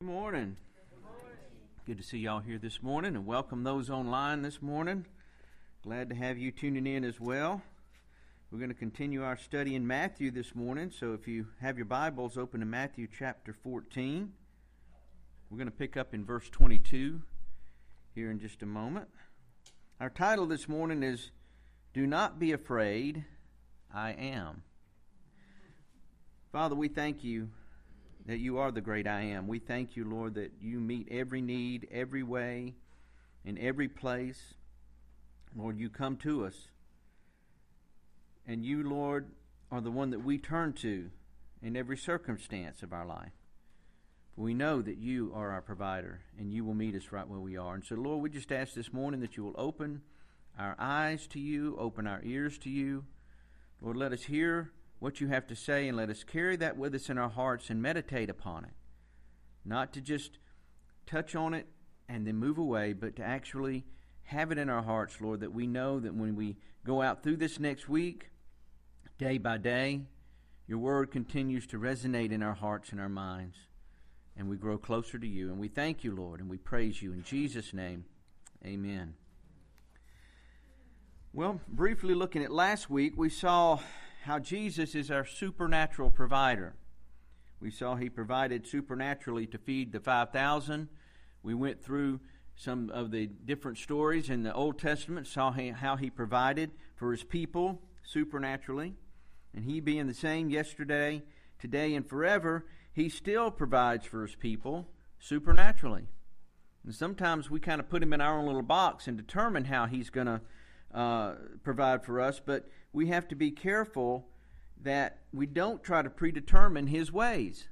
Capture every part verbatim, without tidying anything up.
Good morning. Good to see y'all here this morning, and welcome those online this morning. Glad to have you tuning in as well. We're going to continue our study in Matthew this morning, so if you have your Bibles, open to Matthew chapter fourteen. We're going to pick up in verse twenty-two here in just a moment. Our title this morning is, Do Not Be Afraid, I Am. Father, we thank you that you are the great I am. We thank you, Lord, that you meet every need, every way, in every place. Lord, you come to us. And you, Lord, are the one that we turn to in every circumstance of our life. We know that you are our provider, and you will meet us right where we are. And so, Lord, we just ask this morning that you will open our eyes to you, open our ears to you. Lord, let us hear what you have to say, and let us carry that with us in our hearts and meditate upon it. Not to just touch on it and then move away, but to actually have it in our hearts, Lord, that we know that when we go out through this next week, day by day, your word continues to resonate in our hearts and our minds, and we grow closer to you. And we thank you, Lord, and we praise you. In Jesus' name, amen. Well, briefly looking at last week, we saw how Jesus is our supernatural provider. We saw he provided supernaturally to feed the five thousand. We went through some of the different stories in the Old Testament, saw how he provided for his people supernaturally. And he being the same yesterday, today, and forever, he still provides for his people supernaturally. And sometimes we kind of put him in our own little box and determine how he's going to uh, provide for us, but we have to be careful that we don't try to predetermine his ways.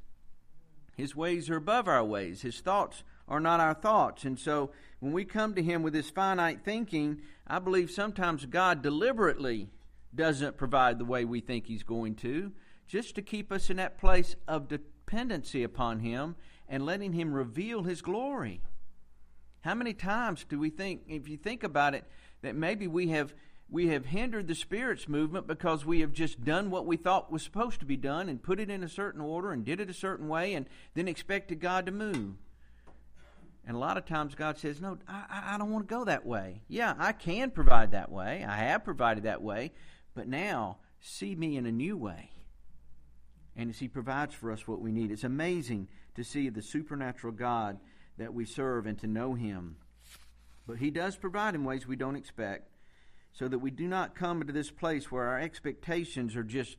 His ways are above our ways. His thoughts are not our thoughts. And so when we come to him with this finite thinking, I believe sometimes God deliberately doesn't provide the way we think he's going to, just to keep us in that place of dependency upon him and letting him reveal his glory. How many times do we think, if you think about it, that maybe we have we have hindered the Spirit's movement because we have just done what we thought was supposed to be done and put it in a certain order and did it a certain way and then expected God to move. And a lot of times God says, no, I, I don't want to go that way. Yeah, I can provide that way. I have provided that way. But now, see me in a new way. And as he provides for us what we need. It's amazing to see the supernatural God that we serve and to know him. But he does provide in ways we don't expect, so that we do not come into this place where our expectations are just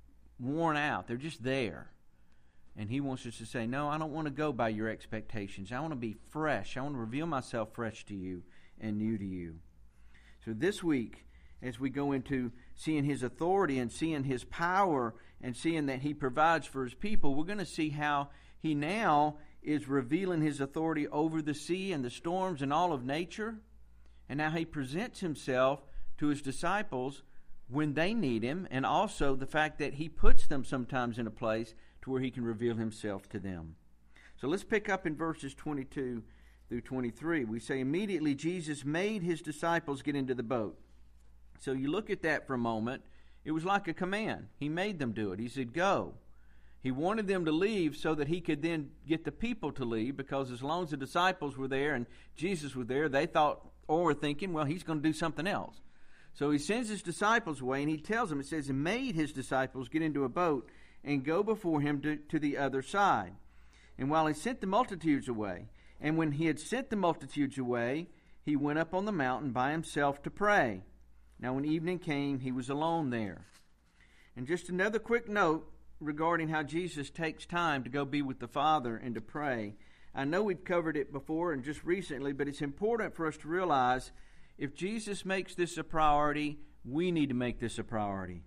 worn out. They're just there. And he wants us to say, no, I don't want to go by your expectations. I want to be fresh. I want to reveal myself fresh to you and new to you. So this week, as we go into seeing his authority and seeing his power and seeing that he provides for his people, we're going to see how he now is revealing his authority over the sea and the storms and all of nature, and how he presents himself to his disciples when they need him, and also the fact that he puts them sometimes in a place to where he can reveal himself to them. So let's pick up in verses twenty-two through twenty-three. We say, immediately Jesus made his disciples get into the boat. So you look at that for a moment. It was like a command. He made them do it. He said, go. He wanted them to leave so that he could then get the people to leave, because as long as the disciples were there and Jesus was there, they thought or were thinking, well, he's going to do something else. So he sends his disciples away, and he tells them, it says, he made his disciples get into a boat and go before him to, to the other side. And while he sent the multitudes away, and when he had sent the multitudes away, he went up on the mountain by himself to pray. Now when evening came, he was alone there. And just another quick note regarding how Jesus takes time to go be with the Father and to pray. I know we've covered it before and just recently, but it's important for us to realize if Jesus makes this a priority, we need to make this a priority.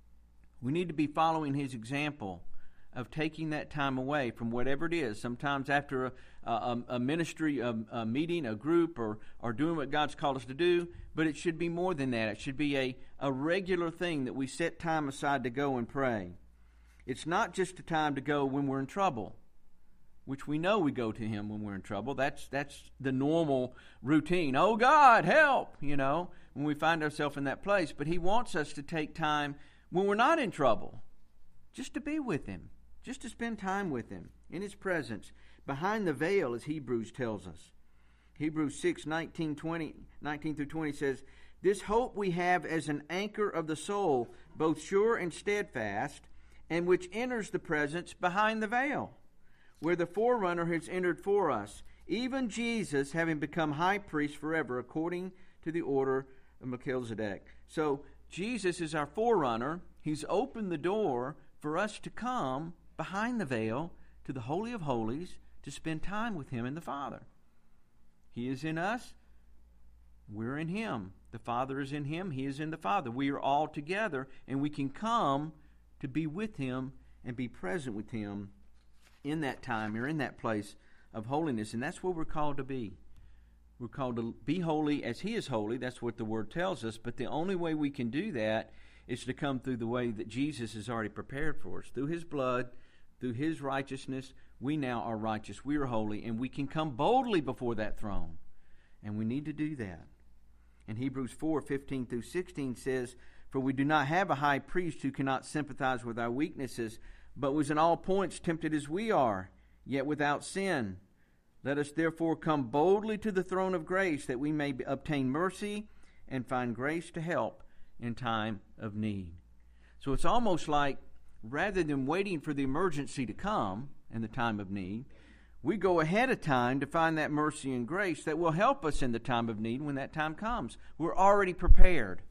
We need to be following his example of taking that time away from whatever it is. Sometimes after a, a, a ministry, a, a meeting, a group, or, or doing what God's called us to do. But it should be more than that. It should be a, a regular thing that we set time aside to go and pray. It's not just a time to go when we're in trouble, which we know we go to him when we're in trouble. That's that's the normal routine. Oh, God, help, you know, when we find ourselves in that place. But he wants us to take time when we're not in trouble, just to be with him, just to spend time with him, in his presence, behind the veil, as Hebrews tells us. Hebrews six, nineteen, twenty, nineteen through twenty says, "This hope we have as an anchor of the soul, both sure and steadfast, and which enters the presence behind the veil, where the forerunner has entered for us, even Jesus, having become high priest forever, according to the order of Melchizedek." So Jesus is our forerunner. He's opened the door for us to come behind the veil to the Holy of Holies to spend time with him and the Father. He is in us. We're in him. The Father is in him. He is in the Father. We are all together, and we can come to be with him and be present with him in that time or in that place of holiness. And that's what we're called to be. We're called to be holy as he is holy. That's what the Word tells us. But the only way we can do that is to come through the way that Jesus has already prepared for us. Through his blood, through his righteousness, we now are righteous. We are holy, and we can come boldly before that throne. And we need to do that. And Hebrews four, fifteen through sixteen says, "For we do not have a high priest who cannot sympathize with our weaknesses, but was in all points tempted as we are, yet without sin. Let us therefore come boldly to the throne of grace, that we may obtain mercy and find grace to help in time of need." So it's almost like, rather than waiting for the emergency to come in the time of need, we go ahead of time to find that mercy and grace that will help us in the time of need when that time comes. We're already prepared.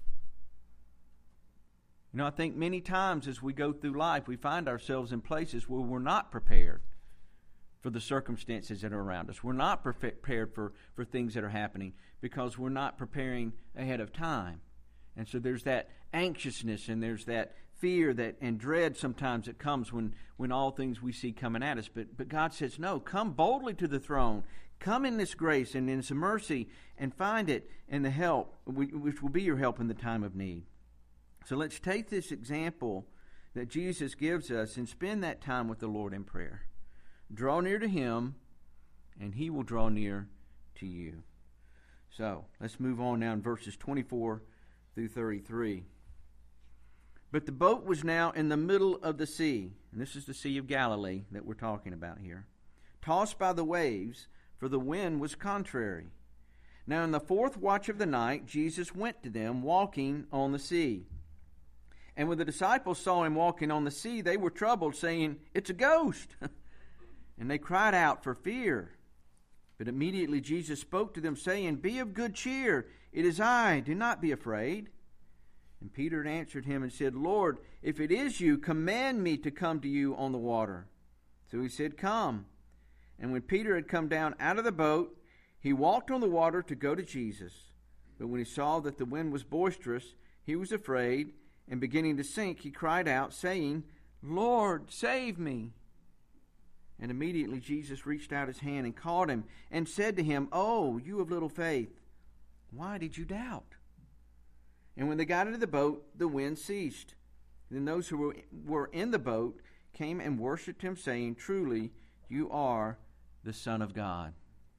You know, I think many times as we go through life, we find ourselves in places where we're not prepared for the circumstances that are around us. We're not prepared for, for things that are happening because we're not preparing ahead of time. And so there's that anxiousness and there's that fear that and dread sometimes that comes when, when all things we see coming at us. But, but God says, no, come boldly to the throne. Come in this grace and in this mercy and find it in the help, which will be your help in the time of need. So let's take this example that Jesus gives us and spend that time with the Lord in prayer. Draw near to him, and he will draw near to you. So let's move on now in verses twenty-four through thirty-three. "But the boat was now in the middle of the sea," and this is the Sea of Galilee that we're talking about here, "tossed by the waves, for the wind was contrary. Now in the fourth watch of the night, Jesus went to them, walking on the sea. And when the disciples saw him walking on the sea, they were troubled, saying, 'It's a ghost!' And they cried out for fear. But immediately Jesus spoke to them, saying, 'Be of good cheer, it is I, do not be afraid.' And Peter answered him and said, 'Lord, if it is you, command me to come to you on the water.' So he said, 'Come.' And when Peter had come down out of the boat, he walked on the water to go to Jesus. But when he saw that the wind was boisterous, he was afraid, and beginning to sink, he cried out, saying, 'Lord, save me.' And immediately Jesus reached out his hand and caught him and said to him, 'Oh, you of little faith, why did you doubt?' And when they got into the boat, the wind ceased. Then those who were in the boat came and worshipped him, saying, 'Truly, you are the Son of God.'"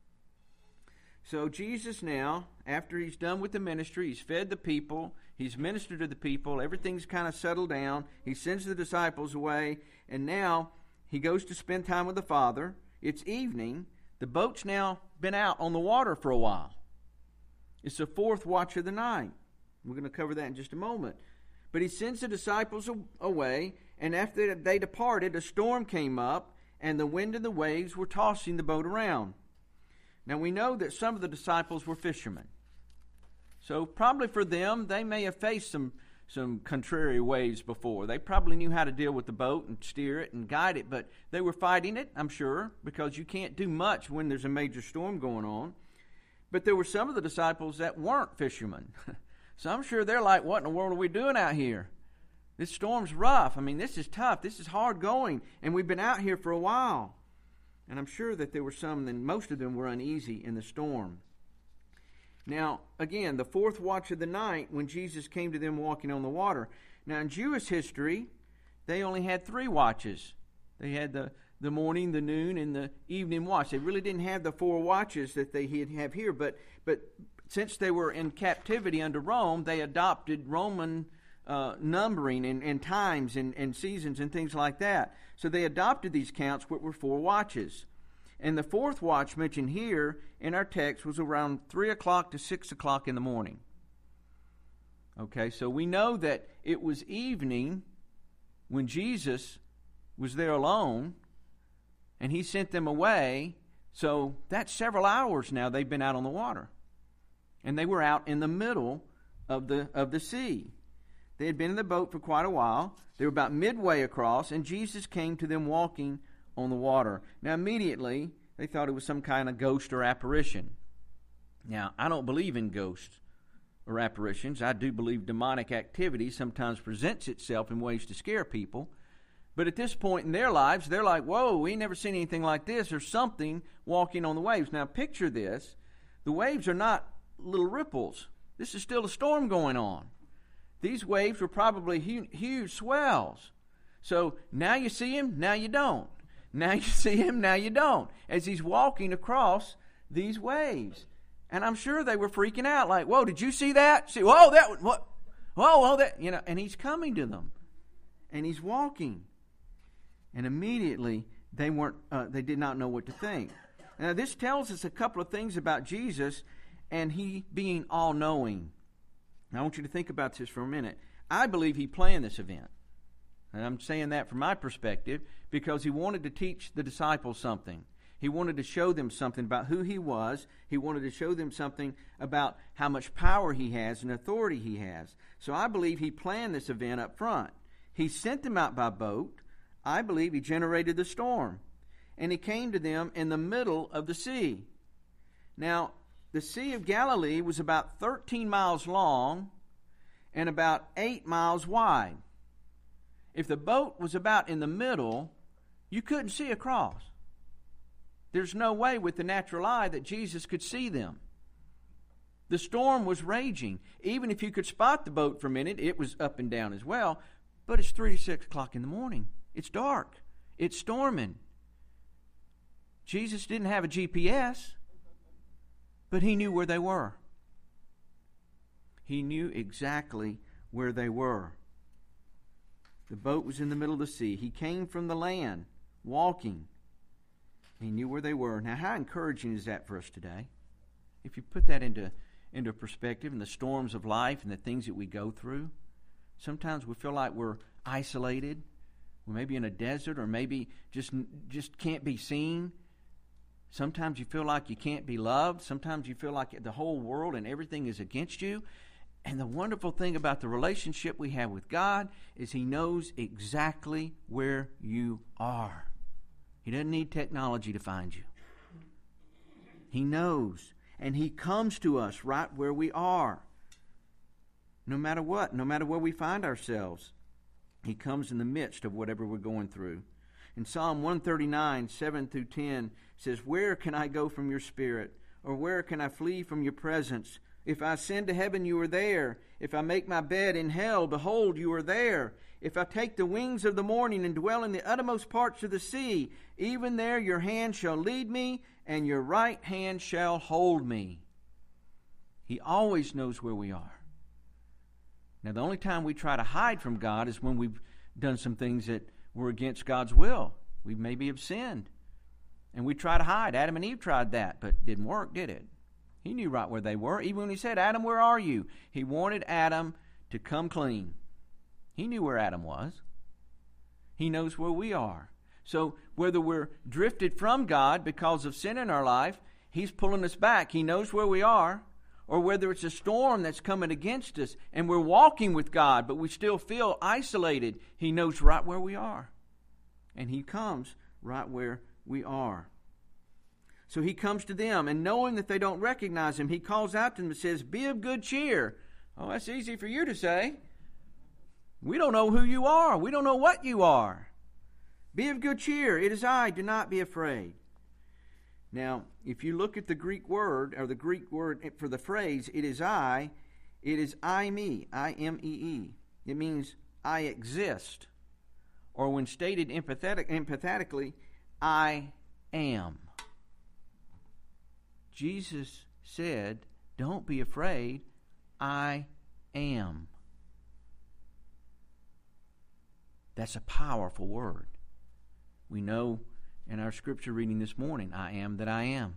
So Jesus now, after he's done with the ministry, he's fed the people, he's ministered to the people, everything's kind of settled down, he sends the disciples away, and now he goes to spend time with the Father. It's evening. The boat's now been out on the water for a while. It's the fourth watch of the night. We're going to cover that in just a moment. But he sends the disciples away, and after they departed, a storm came up, and the wind and the waves were tossing the boat around. Now we know that some of the disciples were fishermen. So probably for them, they may have faced some, some contrary waves before. They probably knew how to deal with the boat and steer it and guide it, but they were fighting it, I'm sure, because you can't do much when there's a major storm going on. But there were some of the disciples that weren't fishermen. So I'm sure they're like, what in the world are we doing out here? This storm's rough. I mean, this is tough. This is hard going, and we've been out here for a while. And I'm sure that there were some, and most of them were uneasy in the storm. Now, again, the fourth watch of the night when Jesus came to them walking on the water. Now, in Jewish history, they only had three watches. They had the, the morning, the noon, and the evening watch. They really didn't have the four watches that they have here. But but since they were in captivity under Rome, they adopted Roman uh, numbering and, and times and, and seasons and things like that. So they adopted these counts, which were four watches. And the fourth watch mentioned here in our text was around three o'clock to six o'clock in the morning. Okay, so we know that it was evening when Jesus was there alone, and he sent them away. So that's several hours now they've been out on the water. And they were out in the middle of the of the sea. They had been in the boat for quite a while. They were about midway across, and Jesus came to them walking on the water. Now immediately, they thought it was some kind of ghost or apparition. Now, I don't believe in ghosts or apparitions. I do believe demonic activity sometimes presents itself in ways to scare people. But at this point in their lives, they're like, whoa, we ain't never seen anything like this. There's something walking on the waves. Now, picture this. The waves are not little ripples. This is still a storm going on. These waves were probably huge, huge swells. So now you see him, now you don't. Now you see him, now you don't. As he's walking across these waves. And I'm sure they were freaking out, like, whoa, did you see that? See, whoa, that, what? Whoa, whoa, that, you know, and he's coming to them. And he's walking. And immediately, they weren't, uh, they did not know what to think. Now, this tells us a couple of things about Jesus and he being all-knowing. Now, I want you to think about this for a minute. I believe he planned this event. And I'm saying that from my perspective because he wanted to teach the disciples something. He wanted to show them something about who he was. He wanted to show them something about how much power he has and authority he has. So I believe he planned this event up front. He sent them out by boat. I believe he generated the storm. And he came to them in the middle of the sea. Now, the Sea of Galilee was about thirteen miles long and about eight miles wide. If the boat was about in the middle, you couldn't see across. There's no way with the natural eye that Jesus could see them. The storm was raging. Even if you could spot the boat for a minute, it was up and down as well. But it's three to six o'clock in the morning. It's dark. It's storming. Jesus didn't have a G P S, but he knew where they were. He knew exactly where they were. The boat was in the middle of the sea. He came from the land, walking. He knew where they were. Now, how encouraging is that for us today? If you put that into, into perspective and the storms of life and the things that we go through, sometimes we feel like we're isolated. We're maybe in a desert or maybe just, just can't be seen. Sometimes you feel like you can't be loved. Sometimes you feel like the whole world and everything is against you. And the wonderful thing about the relationship we have with God is he knows exactly where you are. He doesn't need technology to find you. He knows. And he comes to us right where we are. No matter what, no matter where we find ourselves, he comes in the midst of whatever we're going through. In Psalm one thirty-nine, seven through ten, says, "Where can I go from your spirit? Or where can I flee from your presence? If I ascend to heaven, you are there. If I make my bed in hell, behold, you are there. If I take the wings of the morning and dwell in the uttermost parts of the sea, even there your hand shall lead me, and your right hand shall hold me." He always knows where we are. Now, the only time we try to hide from God is when we've done some things that were against God's will. We maybe have sinned. And we try to hide. Adam and Eve tried that, but it didn't work, did it? He knew right where they were. Even when he said, "Adam, where are you?" He wanted Adam to come clean. He knew where Adam was. He knows where we are. So whether we're drifted from God because of sin in our life, he's pulling us back. He knows where we are. Or whether it's a storm that's coming against us and we're walking with God, but we still feel isolated, he knows right where we are. And he comes right where we are. So he comes to them, and knowing that they don't recognize him, he calls out to them and says, "Be of good cheer." Oh, that's easy for you to say. We don't know who you are. We don't know what you are. Be of good cheer. It is I. Do not be afraid. Now, if you look at the Greek word, or the Greek word for the phrase, "it is I," it is I me, I M E E. It means I exist. Or when stated empathetic, empathetically, I am. Jesus said, "Don't be afraid, I am." That's a powerful word. We know in our scripture reading this morning, I am that I am.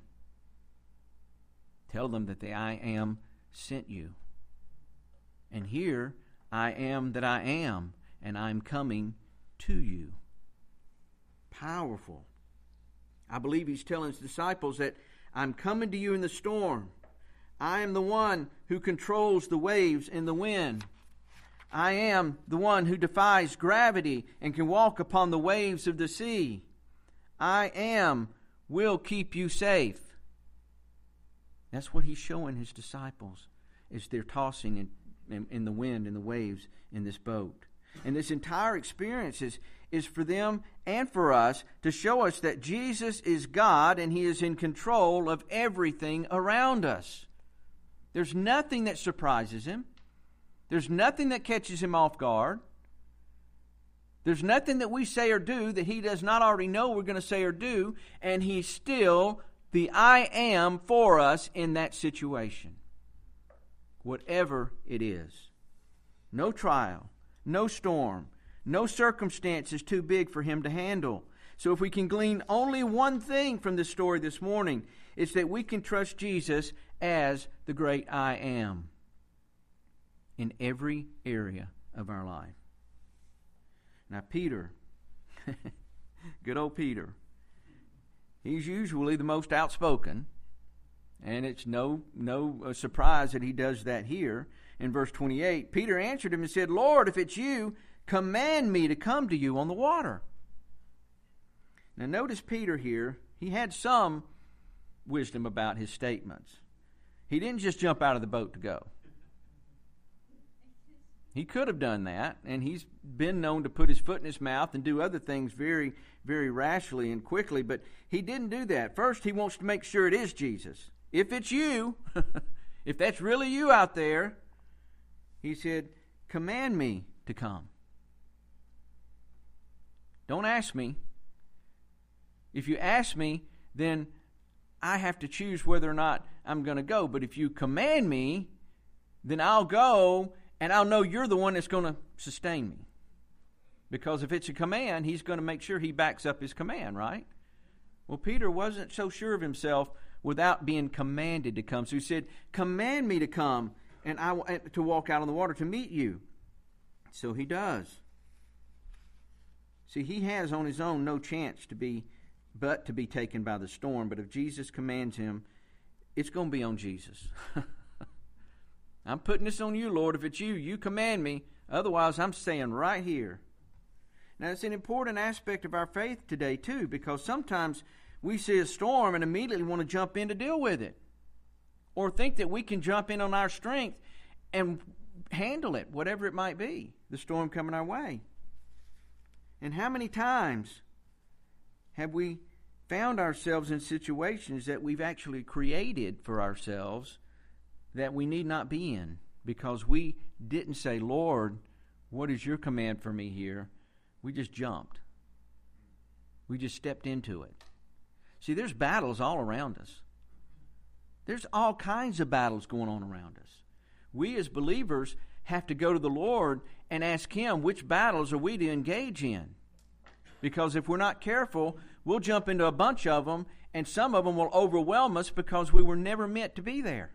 Tell them that the I am sent you. And here, I am that I am, and I'm coming to you. Powerful. I believe he's telling his disciples that I'm coming to you in the storm. I am the one who controls the waves and the wind. I am the one who defies gravity and can walk upon the waves of the sea. I am will keep you safe. That's what he's showing his disciples as they're tossing in, in, in the wind and the waves in this boat. And this entire experience is, is for them and for us to show us that Jesus is God and he is in control of everything around us. There's nothing that surprises him. There's nothing that catches him off guard. There's nothing that we say or do that he does not already know we're going to say or do, and he's still the I am for us in that situation. Whatever it is. No trial, no storm, no circumstance is too big for him to handle. So if we can glean only one thing from this story this morning, it's that we can trust Jesus as the great I am in every area of our life. Now Peter, good old Peter, he's usually the most outspoken, and it's no no uh, surprise that he does that here. In verse twenty-eight, Peter answered him and said, Lord, if it's you, command me to come to you on the water. Now notice Peter here, he had some wisdom about his statements. He didn't just jump out of the boat to go. He could have done that, and he's been known to put his foot in his mouth and do other things very, very rashly and quickly, but he didn't do that. First, he wants to make sure it is Jesus. If it's you, if that's really you out there, he said, command me to come. Don't ask me. If you ask me, then I have to choose whether or not I'm going to go. But if you command me, then I'll go, and I'll know you're the one that's going to sustain me. Because if it's a command, he's going to make sure he backs up his command, right? Well, Peter wasn't so sure of himself without being commanded to come. So he said, command me to come and I will, to walk out on the water to meet you. So he does. See, he has on his own no chance to be, but to be taken by the storm. But if Jesus commands him, it's going to be on Jesus. I'm putting this on you, Lord. If it's you, you command me. Otherwise, I'm staying right here. Now, it's an important aspect of our faith today, too, because sometimes we see a storm and immediately want to jump in to deal with it. Or think that we can jump in on our strength and handle it, whatever it might be, the storm coming our way. And how many times have we found ourselves in situations that we've actually created for ourselves that we need not be in because we didn't say, Lord, what is your command for me here? We just jumped. We just stepped into it. See, there's battles all around us. There's all kinds of battles going on around us. We as believers have to go to the Lord and ask Him, which battles are we to engage in? Because if we're not careful, we'll jump into a bunch of them, and some of them will overwhelm us because we were never meant to be there.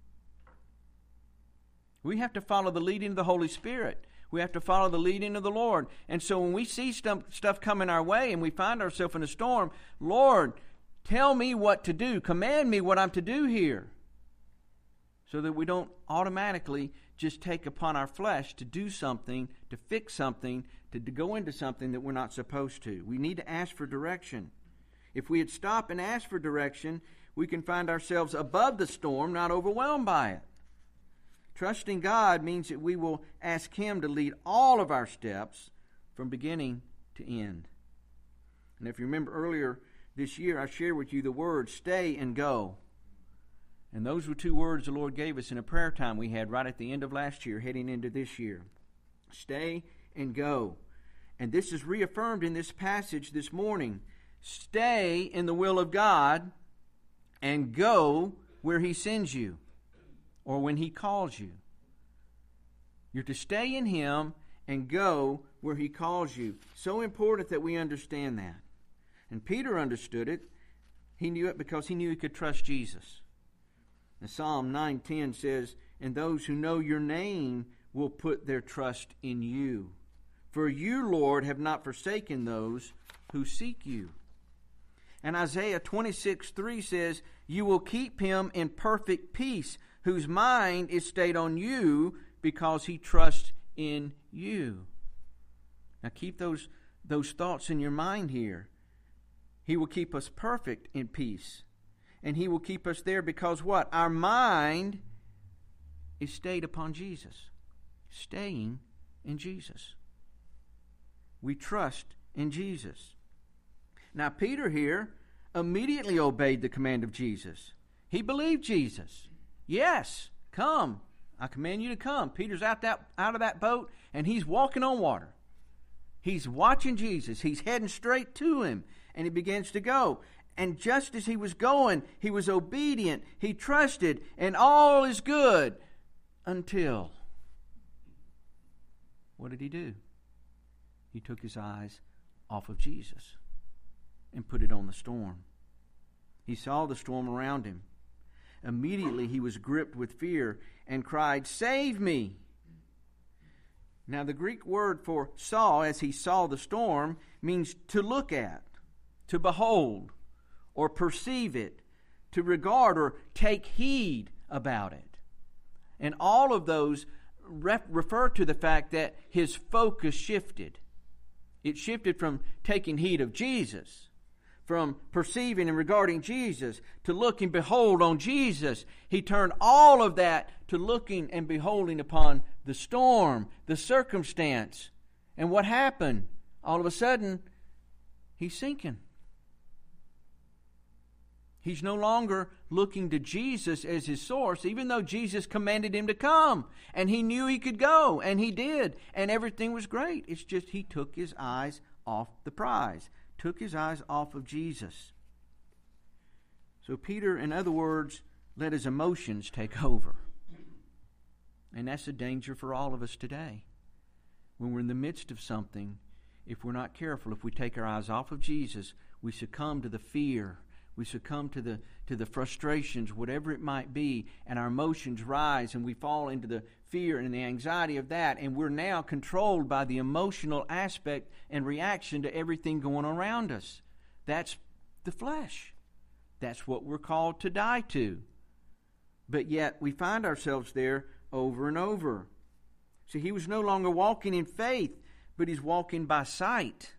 We have to follow the leading of the Holy Spirit. We have to follow the leading of the Lord. And so when we see stuff, stuff coming our way and we find ourselves in a storm, Lord, tell me what to do. Command me what I'm to do here. So that we don't automatically just take upon our flesh to do something, to fix something, to, to go into something that we're not supposed to. We need to ask for direction. If we had stopped and asked for direction, we can find ourselves above the storm, not overwhelmed by it. Trusting God means that we will ask Him to lead all of our steps from beginning to end. And if you remember earlier this year, I shared with you the words stay and go. And those were two words the Lord gave us in a prayer time we had right at the end of last year, heading into this year. Stay and go. And this is reaffirmed in this passage this morning. Stay in the will of God and go where He sends you or when He calls you. You're to stay in Him and go where He calls you. So important that we understand that. And Peter understood it. He knew it because he knew he could trust Jesus. And Psalm nine ten says, "And those who know your name will put their trust in you. For you, Lord, have not forsaken those who seek you." And Isaiah twenty-six three says, "You will keep him in perfect peace, whose mind is stayed on you, because he trusts in you." Now keep those, those thoughts in your mind here. He will keep us perfect in peace. And He will keep us there because what? Our mind is stayed upon Jesus. Staying in Jesus. We trust in Jesus. Now Peter here immediately obeyed the command of Jesus. He believed Jesus. Yes, come. I command you to come. Peter's out that out of that boat and he's walking on water. He's watching Jesus. He's heading straight to Him. And he begins to go. And just as he was going, he was obedient. He trusted. And all is good. Until. What did he do? He took his eyes off of Jesus. And put it on the storm. He saw the storm around him. Immediately he was gripped with fear. And cried, "Save me!" Now the Greek word for saw, as he saw the storm, means to look at, to behold, or perceive it, to regard or take heed about it. And all of those ref- refer to the fact that his focus shifted. It shifted from taking heed of Jesus, from perceiving and regarding Jesus, to look and behold on Jesus. He turned all of that to looking and beholding upon the storm, the circumstance. And what happened? All of a sudden, he's sinking. He's no longer looking to Jesus as his source, even though Jesus commanded him to come. And he knew he could go, and he did. And everything was great. It's just he took his eyes off the prize. Took his eyes off of Jesus. So Peter, in other words, let his emotions take over. And that's a danger for all of us today. When we're in the midst of something, if we're not careful, if we take our eyes off of Jesus, we succumb to the fear. We succumb to the to the frustrations, whatever it might be, and our emotions rise, and we fall into the fear and the anxiety of that, and we're now controlled by the emotional aspect and reaction to everything going on around us. That's the flesh. That's what we're called to die to. But yet we find ourselves there over and over. See, he was no longer walking in faith, but he's walking by sight.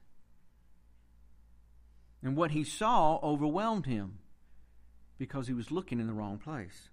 And what he saw overwhelmed him because he was looking in the wrong place.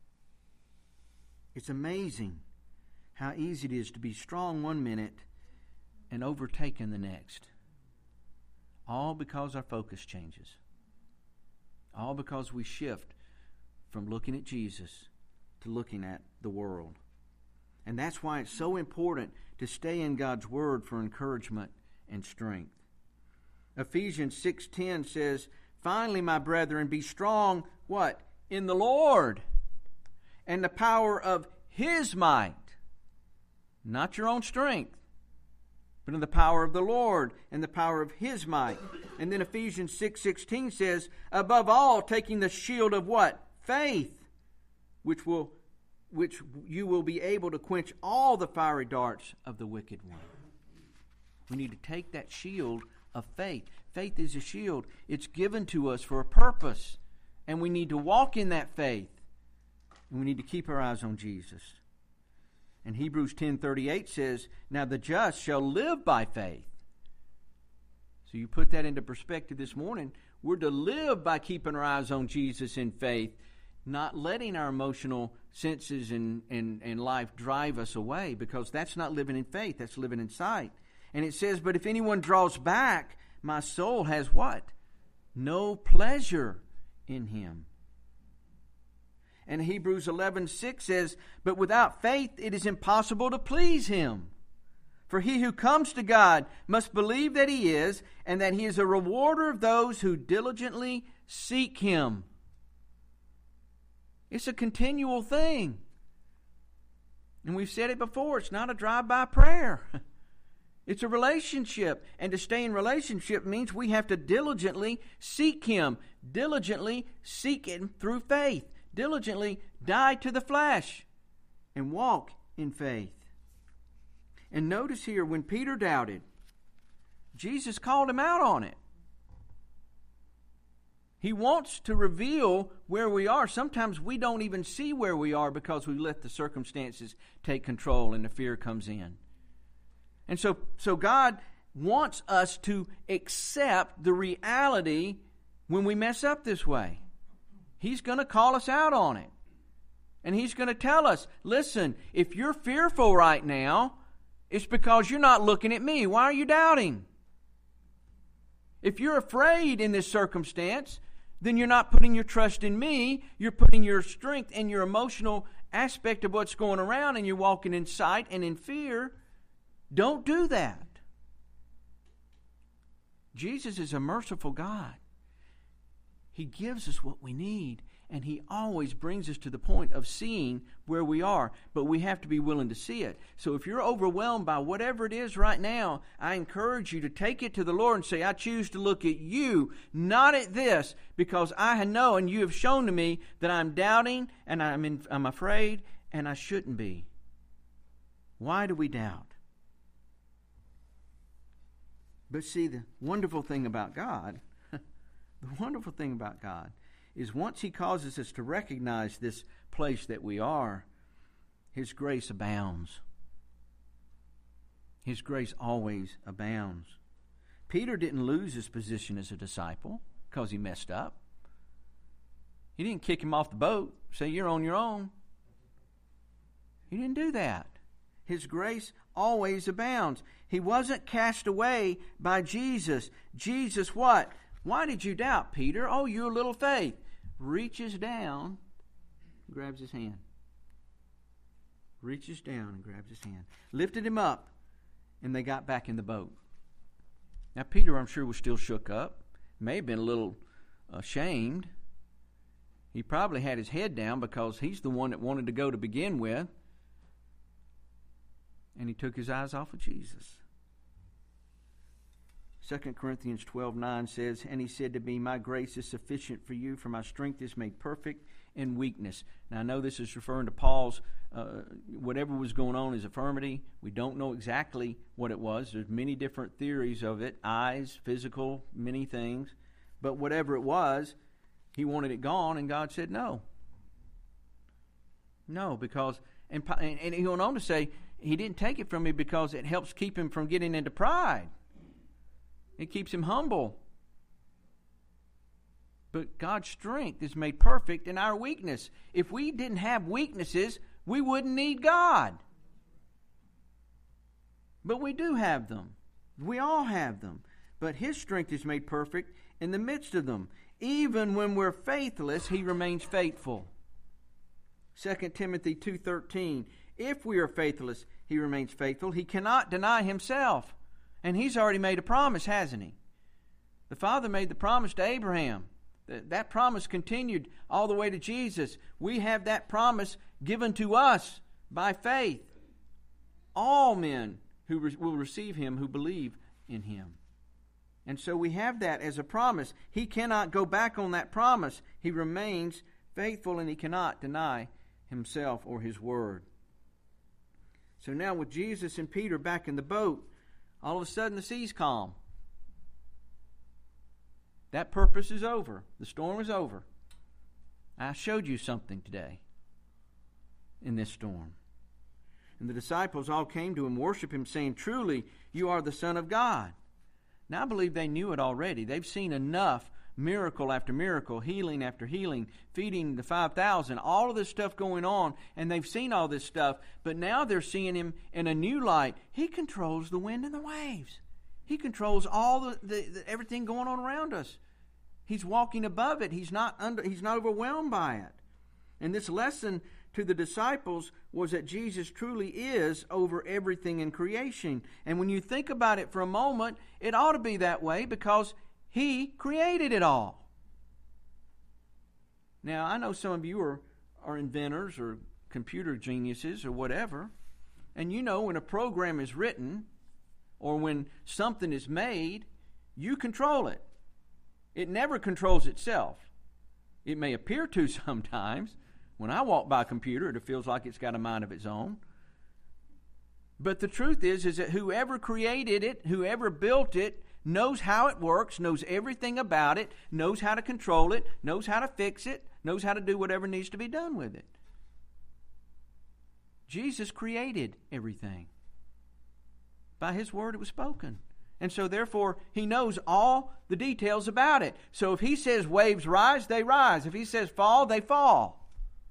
It's amazing how easy it is to be strong one minute and overtaken the next. All because our focus changes. All because we shift from looking at Jesus to looking at the world. And that's why it's so important to stay in God's Word for encouragement and strength. Ephesians six ten says, "Finally, my brethren, be strong," what? "In the Lord, and the power of His might." Not your own strength, but in the power of the Lord and the power of His might. And then Ephesians six sixteen says, "Above all, taking the shield of" what? "Faith, which will, which you will be able to quench all the fiery darts of the wicked one." We need to take that shield of faith. Faith is a shield. It's given to us for a purpose. And we need to walk in that faith. And we need to keep our eyes on Jesus. And Hebrews ten thirty-eight says, "Now the just shall live by faith." So you put that into perspective this morning. We're to live by keeping our eyes on Jesus in faith, not letting our emotional senses and, and, and life drive us away, because that's not living in faith. That's living in sight. And it says, "But if anyone draws back, my soul has" what? "No pleasure in him." And Hebrews eleven six says, "But without faith it is impossible to please Him. For he who comes to God must believe that He is, and that He is a rewarder of those who diligently seek Him." It's a continual thing. And we've said it before, it's not a drive-by prayer. It's a relationship. And to stay in relationship means we have to diligently seek Him. Diligently seek Him through faith. Diligently die to the flesh and walk in faith. And notice here, when Peter doubted, Jesus called him out on it. He wants to reveal where we are. Sometimes we don't even see where we are because we let the circumstances take control and the fear comes in. And so, so God wants us to accept the reality when we mess up this way. He's going to call us out on it. And He's going to tell us, listen, if you're fearful right now, it's because you're not looking at me. Why are you doubting? If you're afraid in this circumstance, then you're not putting your trust in me. You're putting your strength and your emotional aspect of what's going around, and you're walking in sight and in fear. Don't do that. Jesus is a merciful God. He gives us what we need, and He always brings us to the point of seeing where we are, but we have to be willing to see it. So if you're overwhelmed by whatever it is right now, I encourage you to take it to the Lord and say, I choose to look at you, not at this, because I know and you have shown to me that I'm doubting and I'm, in, I'm afraid and I shouldn't be. Why do we doubt? But see, the wonderful thing about God, the wonderful thing about God is once He causes us to recognize this place that we are, His grace abounds. His grace always abounds. Peter didn't lose his position as a disciple because he messed up. He didn't kick him off the boat, say, you're on your own. He didn't do that. His grace always abounds. He wasn't cast away by Jesus. Jesus what? Why did you doubt, Peter? Oh, you little faith. Reaches down, grabs his hand. Reaches down and grabs his hand. Lifted him up, and they got back in the boat. Now, Peter, I'm sure, was still shook up. May have been a little ashamed. He probably had his head down because he's the one that wanted to go to begin with. And he took his eyes off of Jesus. Second Corinthians twelve nine says, and he said to me, my grace is sufficient for you, for my strength is made perfect in weakness. Now, I know this is referring to Paul's, uh, whatever was going on, his infirmity. We don't know exactly what it was. There's many different theories of it, eyes, physical, many things. But whatever it was, he wanted it gone, and God said no. No, because, and, and he went on to say, He didn't take it from me because it helps keep him from getting into pride. It keeps him humble. But God's strength is made perfect in our weakness. If we didn't have weaknesses, we wouldn't need God. But we do have them. We all have them. But His strength is made perfect in the midst of them. Even when we're faithless, He remains faithful. Second Timothy two thirteen. If we are faithless, He remains faithful. He cannot deny Himself. And He's already made a promise, hasn't He? The Father made the promise to Abraham. That, that promise continued all the way to Jesus. We have that promise given to us by faith. All men who re- will receive Him who believe in Him. And so we have that as a promise. He cannot go back on that promise. He remains faithful, and He cannot deny Himself or His word. So now with Jesus and Peter back in the boat, all of a sudden the sea's calm. That purpose is over. The storm is over. I showed you something today in this storm. And the disciples all came to Him, worship Him, saying, truly, you are the Son of God. Now I believe they knew it already. They've seen enough miracle after miracle, healing after healing, feeding the five thousand, all of this stuff going on, and they've seen all this stuff, but now they're seeing Him in a new light. He controls the wind and the waves. He controls all the, the, the everything going on around us. He's walking above it. He's not under, he's not overwhelmed by it. And this lesson to the disciples was that Jesus truly is over everything in creation. And when you think about it for a moment, it ought to be that way because He created it all. Now, I know some of you are, are inventors or computer geniuses or whatever, and you know when a program is written or when something is made, you control it. It never controls itself. It may appear to sometimes. When I walk by a computer, it feels like it's got a mind of its own. But the truth is, is that whoever created it, whoever built it, knows how it works, knows everything about it, knows how to control it, knows how to fix it, knows how to do whatever needs to be done with it. Jesus created everything. By His word it was spoken. And so therefore, He knows all the details about it. So if He says waves rise, they rise. If He says fall, they fall.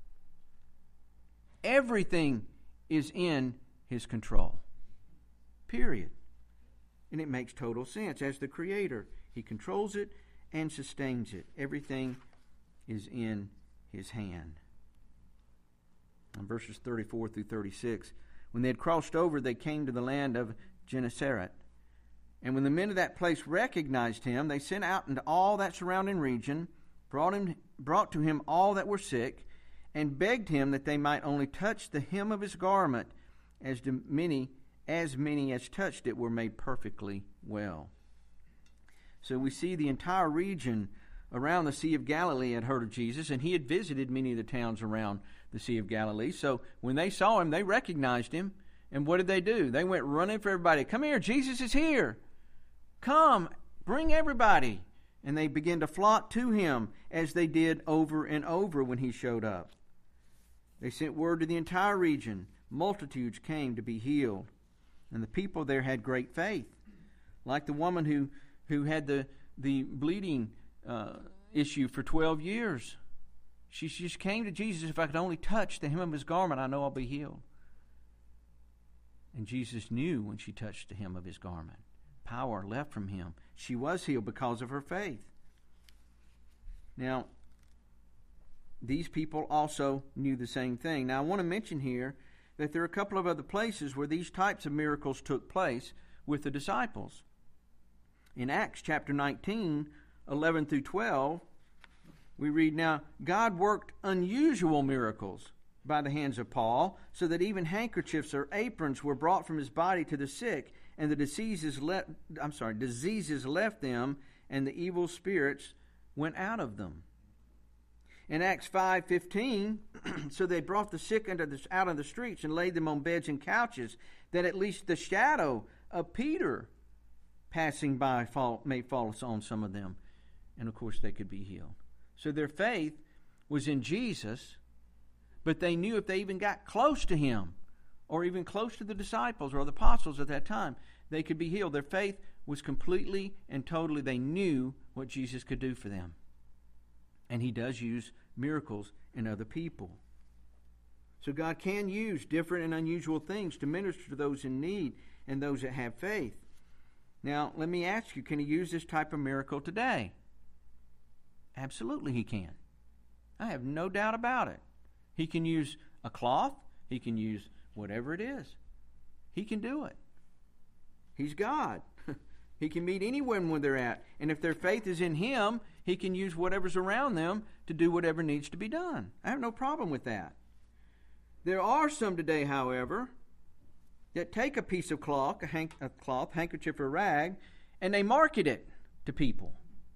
Everything is in His control. Period. And it makes total sense. As the Creator, He controls it and sustains it. Everything is in His hand. In verses thirty-four through thirty-six, when they had crossed over, they came to the land of Gennesaret. And when the men of that place recognized Him, they sent out into all that surrounding region, brought him, brought to Him all that were sick, and begged Him that they might only touch the hem of His garment, as many as many as touched it were made perfectly well. So we see the entire region around the Sea of Galilee had heard of Jesus, and He had visited many of the towns around the Sea of Galilee. So when they saw Him, they recognized Him. And what did they do? They went running for everybody. Come here, Jesus is here. Come, bring everybody. And they began to flock to Him, as they did over and over when He showed up. They sent word to the entire region. Multitudes came to be healed. And the people there had great faith. Like the woman who, who had the, the bleeding uh, issue for twelve years. She just came to Jesus. If I could only touch the hem of His garment, I know I'll be healed. And Jesus knew when she touched the hem of His garment. Power left from Him. She was healed because of her faith. Now, these people also knew the same thing. Now, I want to mention here that there are a couple of other places where these types of miracles took place with the disciples. In Acts chapter nineteen, eleven through twelve, we read, "Now God worked unusual miracles by the hands of Paul, so that even handkerchiefs or aprons were brought from his body to the sick, and the diseases left I'm sorry, diseases left them, and the evil spirits went out of them." In Acts five fifteen, "So they brought the sick into the, out of the streets and laid them on beds and couches, that at least the shadow of Peter passing by fall, may fall on some of them." And of course they could be healed. So their faith was in Jesus, but they knew if they even got close to Him, or even close to the disciples or the apostles at that time, they could be healed. Their faith was completely and totally, they knew what Jesus could do for them. And He does use miracles in other people. So God can use different and unusual things to minister to those in need and those that have faith. Now, let me ask you, can He use this type of miracle today? Absolutely He can. I have no doubt about it. He can use a cloth. He can use whatever it is. He can do it. He's God. He can meet anyone where they're at. And if their faith is in Him, He can use whatever's around them to do whatever needs to be done. I have no problem with that. There are some today, however, that take a piece of cloth, a, hank, a cloth, handkerchief, or rag, and they market it to people.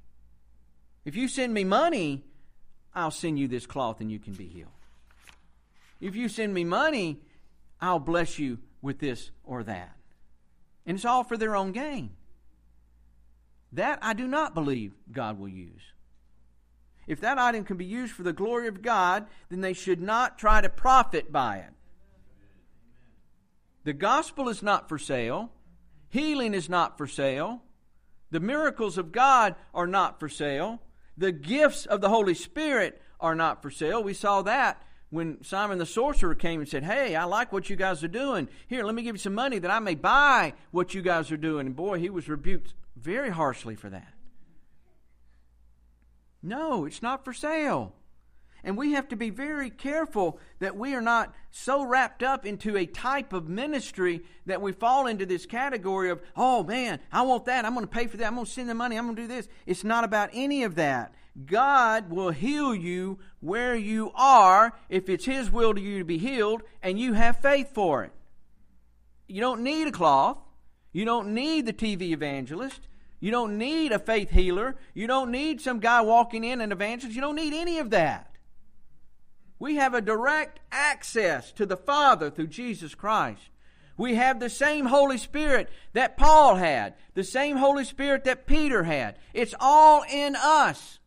If you send me money, I'll send you this cloth and you can be healed. If you send me money, I'll bless you with this or that. And it's all for their own gain. That I do not believe God will use. If that item can be used for the glory of God, then they should not try to profit by it. The gospel is not for sale. Healing is not for sale. The miracles of God are not for sale. The gifts of the Holy Spirit are not for sale. We saw that when Simon the sorcerer came and said, "Hey, I like what you guys are doing. Here, let me give you some money that I may buy what you guys are doing." And boy, he was rebuked very harshly for that. No, it's not for sale. And we have to be very careful that we are not so wrapped up into a type of ministry that we fall into this category of, "Oh man, I want that. I'm going to pay for that. I'm going to send the money. I'm going to do this." It's not about any of that. God will heal you where you are if it's His will to you to be healed and you have faith for it. You don't need a cloth. You don't need the T V evangelist. You don't need a faith healer. You don't need some guy walking in and evangelist. You don't need any of that. We have a direct access to the Father through Jesus Christ. We have the same Holy Spirit that Paul had, the same Holy Spirit that Peter had. It's all in us.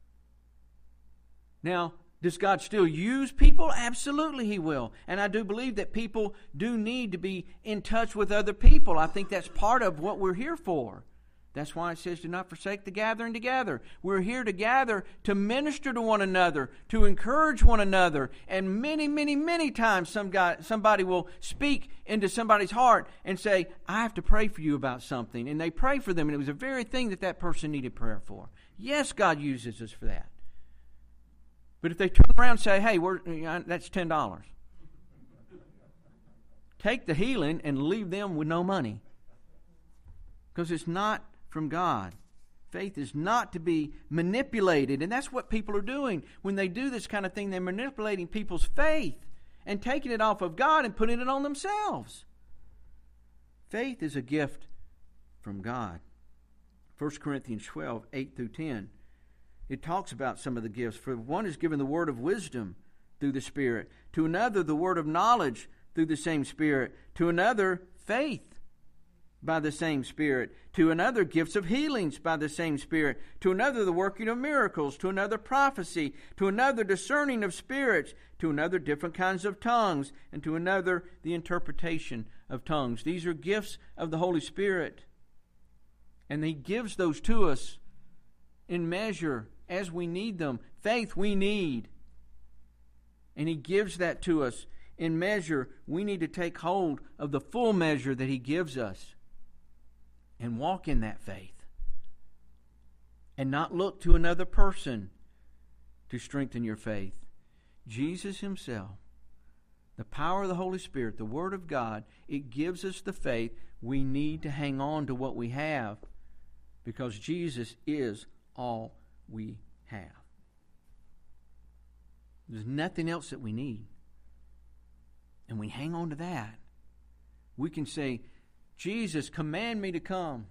Now, does God still use people? Absolutely He will. And I do believe that people do need to be in touch with other people. I think that's part of what we're here for. That's why it says, do not forsake the gathering together. We're here to gather to minister to one another, to encourage one another. And many, many, many times some guy, somebody will speak into somebody's heart and say, I have to pray for you about something. And they pray for them, and it was the very thing that that person needed prayer for. Yes, God uses us for that. But if they turn around and say, hey, we're, that's ten dollars. Take the healing and leave them with no money. Because it's not from God. Faith is not to be manipulated. And that's what people are doing. When they do this kind of thing, they're manipulating people's faith and taking it off of God and putting it on themselves. Faith is a gift from God. First Corinthians twelve, eight through ten. It talks about some of the gifts. For one is given the word of wisdom through the Spirit. To another, the word of knowledge through the same Spirit. To another, faith by the same Spirit. To another, gifts of healings by the same Spirit. To another, the working of miracles. To another, prophecy. To another, discerning of spirits. To another, different kinds of tongues. And to another, the interpretation of tongues. These are gifts of the Holy Spirit. And He gives those to us in measure as we need them. Faith we need. And He gives that to us in measure. We need to take hold of the full measure that He gives us and walk in that faith. And not look to another person to strengthen your faith. Jesus Himself, the power of the Holy Spirit, the Word of God, it gives us the faith. We need to hang on to what we have because Jesus is all we have. There's nothing else that we need. And we hang on to that. We can say, Jesus, command me to come.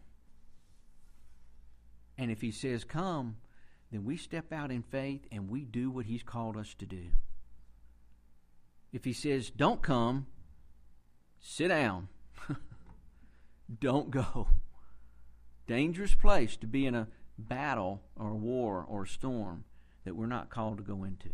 And if He says come, then we step out in faith and we do what He's called us to do. If He says don't come, sit down. Don't go. Dangerous place to be in a battle or a war or a storm that we're not called to go into.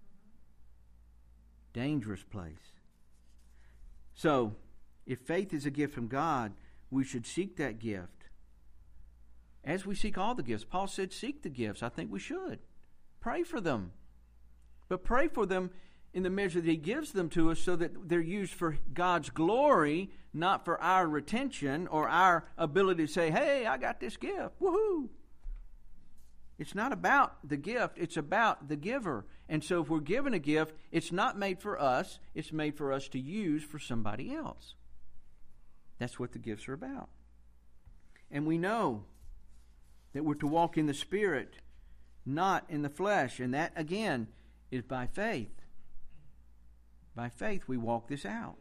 Dangerous place. So, if faith is a gift from God, we should seek that gift. As we seek all the gifts. Paul said, seek the gifts. I think we should. Pray for them. But pray for them in the measure that He gives them to us so that they're used for God's glory, not for our retention or our ability to say, hey, I got this gift. Woohoo! It's not about the gift. It's about the giver. And so if we're given a gift, it's not made for us. It's made for us to use for somebody else. That's what the gifts are about. And we know that we're to walk in the Spirit, not in the flesh. And that, again, is by faith. By faith, we walk this out.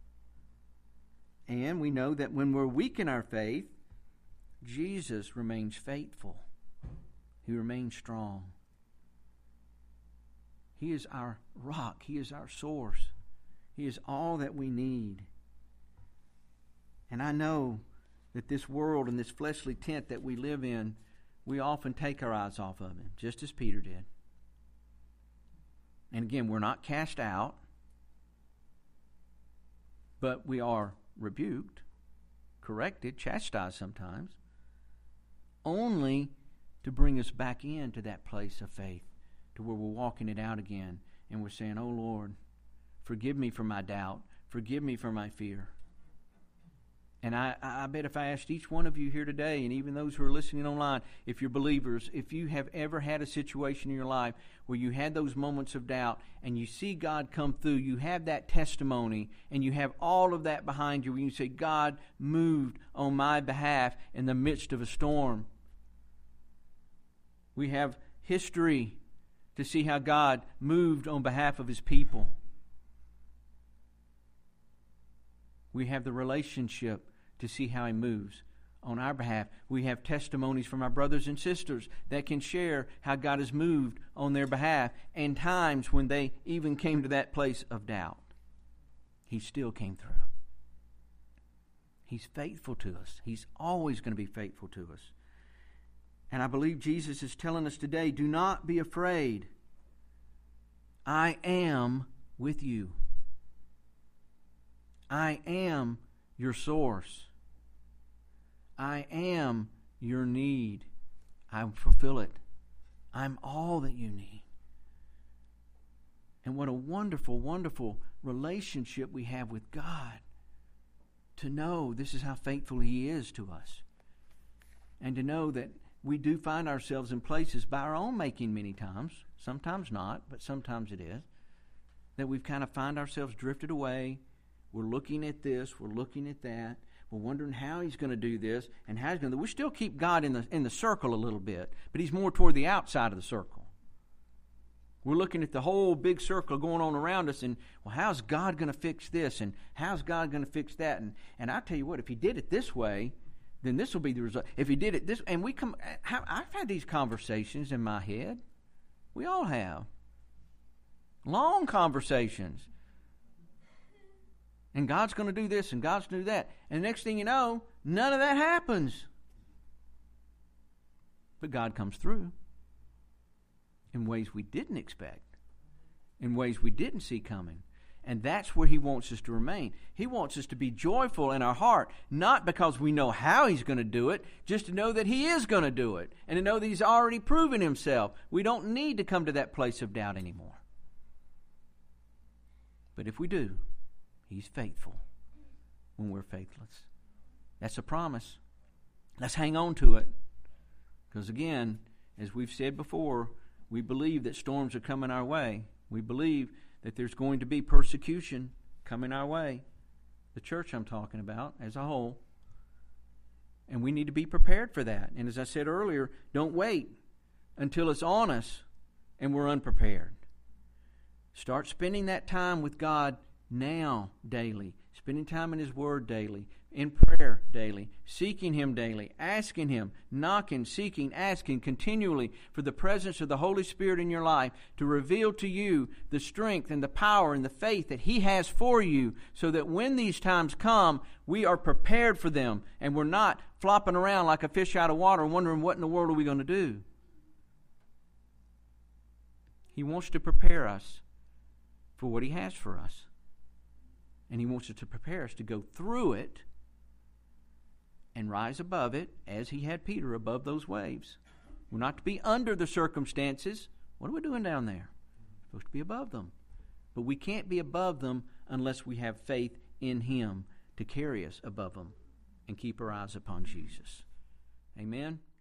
And we know that when we're weak in our faith, Jesus remains faithful. He remains strong. He is our rock. He is our source. He is all that we need. And I know that this world and this fleshly tent that we live in, we often take our eyes off of Him, just as Peter did. And again, we're not cast out, but we are rebuked, corrected, chastised sometimes, only to bring us back into that place of faith, to where we're walking it out again, and we're saying, oh Lord, forgive me for my doubt, forgive me for my fear. And I, I bet if I asked each one of you here today, and even those who are listening online, if you're believers, if you have ever had a situation in your life where you had those moments of doubt, and you see God come through, you have that testimony, and you have all of that behind you, where you say, God moved on my behalf in the midst of a storm. We have history to see how God moved on behalf of His people. We have the relationship to see how He moves on our behalf. We have testimonies from our brothers and sisters that can share how God has moved on their behalf, and times when they even came to that place of doubt. He still came through. He's faithful to us. He's always going to be faithful to us. And I believe Jesus is telling us today, do not be afraid. I am with you. I am your source. I am your need. I fulfill it. I'm all that you need. And what a wonderful, wonderful relationship we have with God, to know this is how faithful He is to us. And to know that we do find ourselves in places by our own making many times, sometimes not, but sometimes it is, that we've kind of find ourselves drifted away. We're looking at this, we're looking at that, we're wondering how He's going to do this and how He's going to. We still keep God in the in the circle a little bit, but He's more toward the outside of the circle. We're looking at the whole big circle going on around us, and, well, how's God going to fix this, and how's God going to fix that? And and I tell you what, if He did it this way, then this will be the result. If He did it this, and we come, I've had these conversations in my head. We all have. Long conversations. And God's going to do this, and God's going to do that. And the next thing you know, none of that happens. But God comes through in ways we didn't expect, in ways we didn't see coming. And that's where He wants us to remain. He wants us to be joyful in our heart, not because we know how He's going to do it, just to know that He is going to do it, and to know that He's already proven Himself. We don't need to come to that place of doubt anymore. But if we do, He's faithful when we're faithless. That's a promise. Let's hang on to it. Because again, as we've said before, we believe that storms are coming our way. We believe that there's going to be persecution coming our way. The church I'm talking about as a whole. And we need to be prepared for that. And as I said earlier, don't wait until it's on us and we're unprepared. Start spending that time with God now, daily. Spending time in His Word daily. In prayer daily. Seeking Him daily. Asking Him. Knocking, seeking, asking continually for the presence of the Holy Spirit in your life to reveal to you the strength and the power and the faith that He has for you, so that when these times come, we are prepared for them and we're not flopping around like a fish out of water wondering what in the world are we going to do. He wants to prepare us for what He has for us. And He wants us to prepare us to go through it and rise above it, as He had Peter above those waves. We're not to be under the circumstances. What are we doing down there? We're supposed to be above them. But we can't be above them unless we have faith in Him to carry us above them and keep our eyes upon Jesus. Amen.